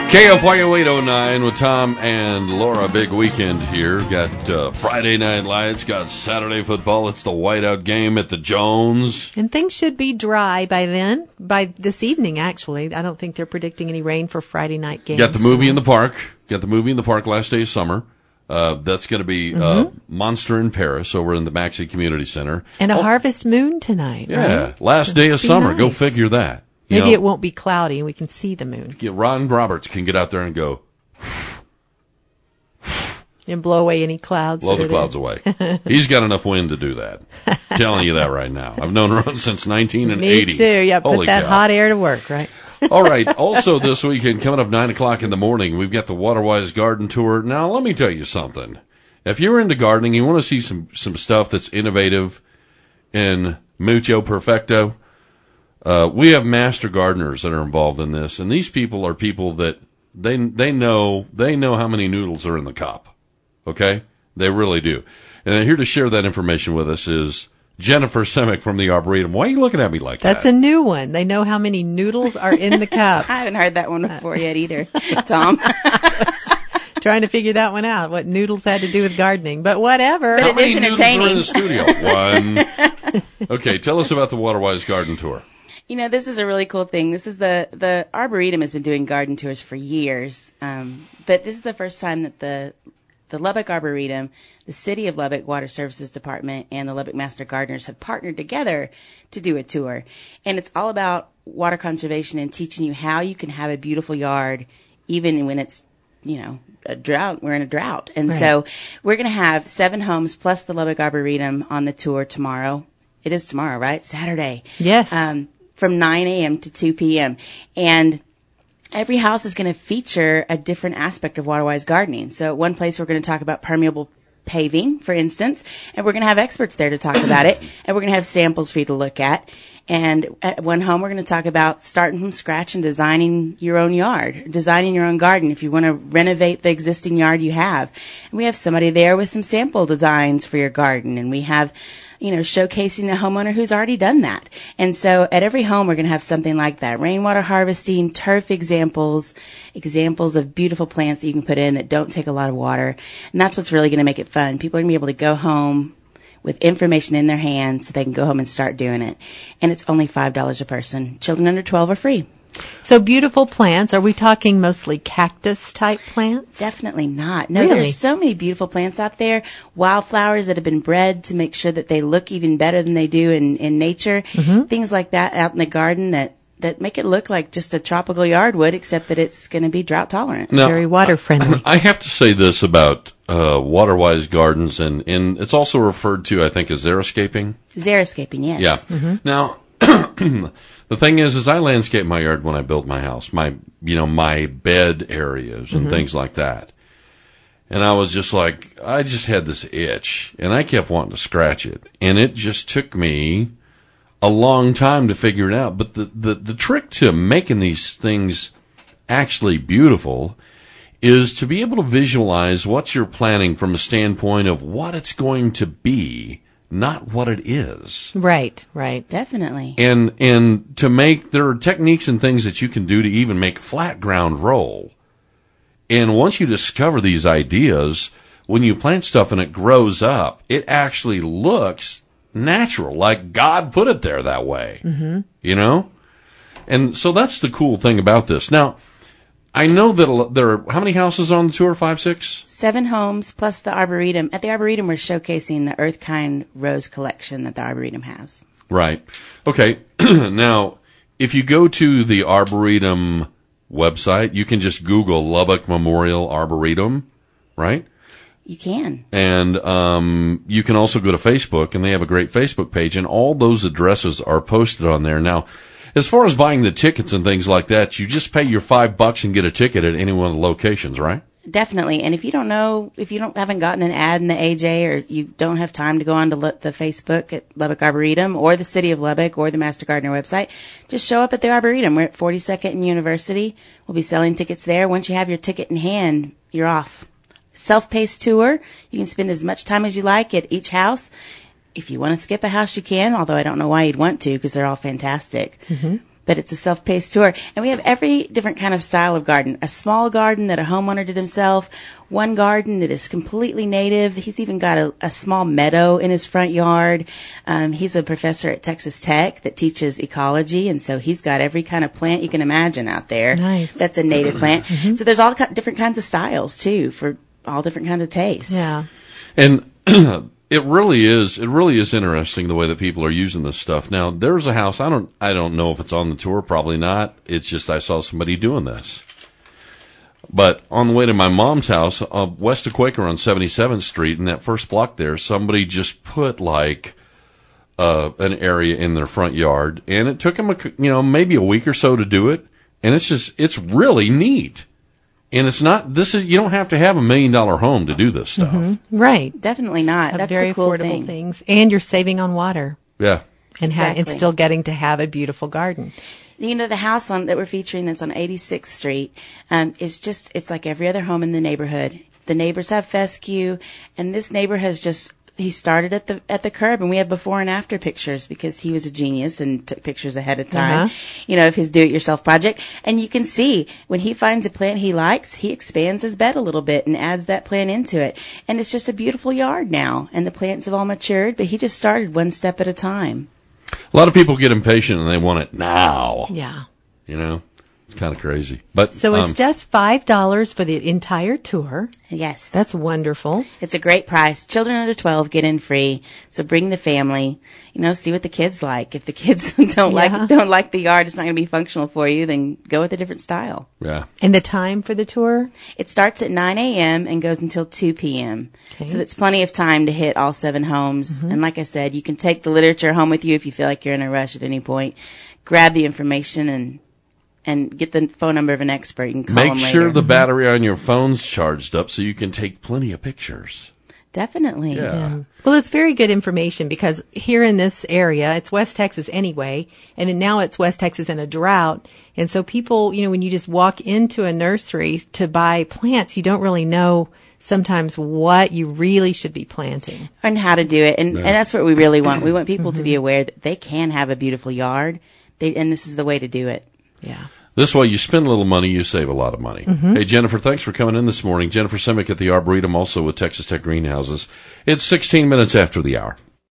KFYO 809 with Tom and Laura. Big weekend here. Got Friday Night Lights, got Saturday football. It's the whiteout game at the Jones. And things should be dry by then, by this evening, actually. I don't think they're predicting any rain for Friday night games. Got the movie in the park. Got the movie in the park last day of summer. That's going to be Monster in Paris over in the Maxey Community Center. And a harvest moon tonight, yeah, right? last day of summer. Nice. Go figure that. Maybe it won't be cloudy and we can see the moon. Ron Roberts can get out there and go. And blow away any clouds. Blow the clouds away. He's got enough wind to do that. Telling you that right now. I've known Ron since 1980. Me too. Yeah, put that hot air to work, right? All right. Also this weekend, coming up 9 o'clock in the morning, we've got the Waterwise Garden Tour. Now, let me tell you something. If you're into gardening, you want to see some stuff that's innovative and mucho perfecto, we have master gardeners that are involved in this, and these people are people that they know how many noodles are in the cup. Okay? They really do. And here to share that information with us is Jennifer Semick from the Arboretum. Why are you looking at me like that? That's a new one. They know how many noodles are in the cup. I haven't heard that one before yet either, Tom. Trying to figure that one out, what noodles had to do with gardening. But whatever. But how many noodles are in entertaining. the studio? One. Okay, tell us about the Waterwise Garden Tour. You know, this is a really cool thing. This is the Arboretum has been doing garden tours for years. But this is the first time that the Lubbock Arboretum, the City of Lubbock Water Services Department, and the Lubbock Master Gardeners have partnered together to do a tour. And it's all about water conservation and teaching you how you can have a beautiful yard even when it's, a drought. We're in a drought. And so we're going to have 7 homes plus the Lubbock Arboretum on the tour tomorrow. It is tomorrow, right? Saturday. Yes. From 9 a.m. to 2 p.m. And every house is going to feature a different aspect of Waterwise gardening. So at one place we're going to talk about permeable paving, for instance, and we're going to have experts there to talk about it, and we're going to have samples for you to look at. And at one home we're going to talk about starting from scratch and designing your own yard, designing your own garden if you want to renovate the existing yard you have. And we have somebody there with some sample designs for your garden, and we have showcasing a homeowner who's already done that. And so at every home, we're going to have something like that. Rainwater harvesting, turf examples of beautiful plants that you can put in that don't take a lot of water. And that's what's really going to make it fun. People are going to be able to go home with information in their hands so they can go home and start doing it. And it's only $5 a person. Children under 12 are free. So beautiful plants. Are we talking mostly cactus-type plants? Definitely not. No, Really? There's so many beautiful plants out there. Wildflowers that have been bred to make sure that they look even better than they do in nature. Mm-hmm. Things like that out in the garden that make it look like just a tropical yard would, except that it's going to be drought tolerant. Now, Very water-friendly. I have to say this about Waterwise Gardens, and it's also referred to, I think, as xeriscaping. Xeriscaping, yes. Yeah. Mm-hmm. Now, the thing is I landscape my yard when I build my house, my bed areas and things like that. And I was just like, I just had this itch, and I kept wanting to scratch it. And it just took me a long time to figure it out. But the trick to making these things actually beautiful is to be able to visualize what you're planning from a standpoint of what it's going to be, not what it is. Right. Definitely. And to make, there are techniques and things that you can do to even make flat ground roll. And once you discover these ideas, when you plant stuff and it grows up, it actually looks natural, like God put it there that way. Mm-hmm. And so that's the cool thing about this. Now, I know that there are, how many houses on the tour? 5, 6? 7 homes plus the Arboretum. At the Arboretum, we're showcasing the Earthkind Rose collection that the Arboretum has. Right. Okay. Now, if you go to the Arboretum website, you can just Google Lubbock Memorial Arboretum, right? You can. And you can also go to Facebook, and they have a great Facebook page, and all those addresses are posted on there. Now, as far as buying the tickets and things like that, you just pay your $5 and get a ticket at any one of the locations, right? Definitely. And if you haven't gotten an ad in the AJ, or you don't have time to go on to the Facebook at Lubbock Arboretum or the City of Lubbock or the Master Gardener website, just show up at the Arboretum. We're at 42nd and University. We'll be selling tickets there. Once you have your ticket in hand, you're off. Self-paced tour. You can spend as much time as you like at each house. If you want to skip a house, you can, although I don't know why you'd want to, because they're all fantastic. Mm-hmm. but it's a self-paced tour. And we have every different kind of style of garden. A small garden that a homeowner did himself, one garden that is completely native. He's even got a small meadow in his front yard. He's a professor at Texas Tech that teaches ecology, and so he's got every kind of plant you can imagine out there. Nice. That's a native plant. So there's all different kinds of styles, too, for all different kinds of tastes. Yeah. And it really is interesting the way that people are using this stuff. Now, there's a house, I don't know if it's on the tour, probably not. It's just I saw somebody doing this. But on the way to my mom's house, west of Quaker on 77th Street, in that first block there, somebody just put like an area in their front yard, and it took them maybe a week or so to do it, and it's really neat. And you don't have to have $1 million home to do this stuff. Right. Definitely not. That's very the cool affordable thing. things. And you're saving on water. Yeah. And Exactly. still getting to have a beautiful garden. You know, the house that we're featuring that's on 86th Street, it's like every other home in the neighborhood. The neighbors have fescue, and this neighbor he started at the curb, and we have before and after pictures because he was a genius and took pictures ahead of time, of his do-it-yourself project. And you can see when he finds a plant he likes, he expands his bed a little bit and adds that plant into it. And it's just a beautiful yard now, and the plants have all matured, but he just started one step at a time. A lot of people get impatient and they want it now. Yeah. It's kind of crazy. But So it's just $5 for the entire tour. Yes. That's wonderful. It's a great price. Children under 12 get in free. So bring the family, see what the kids like. If the kids don't like the yard, it's not going to be functional for you, then go with a different style. yeah. And the time for the tour? It starts at 9 a.m. and goes until 2 p.m. Okay. So that's plenty of time to hit all 7 homes. And like I said, you can take the literature home with you if you feel like you're in a rush at any point. Grab the information and get the phone number of an expert. You can call them Make later. sure the battery on your phone's charged up so you can take plenty of pictures. Definitely. Yeah. Well, it's very good information because here in this area, it's West Texas anyway, and then now it's West Texas in a drought. And so people, when you just walk into a nursery to buy plants, you don't really know sometimes what you really should be planting. And how to do it. And that's what we really want. We want people to be aware that they can have a beautiful yard, and this is the way to do it. Yeah. This way, you spend a little money, you save a lot of money. Hey, Jennifer, thanks for coming in this morning. Jennifer Simic at the Arboretum, also with Texas Tech Greenhouses. It's 16 minutes after the hour.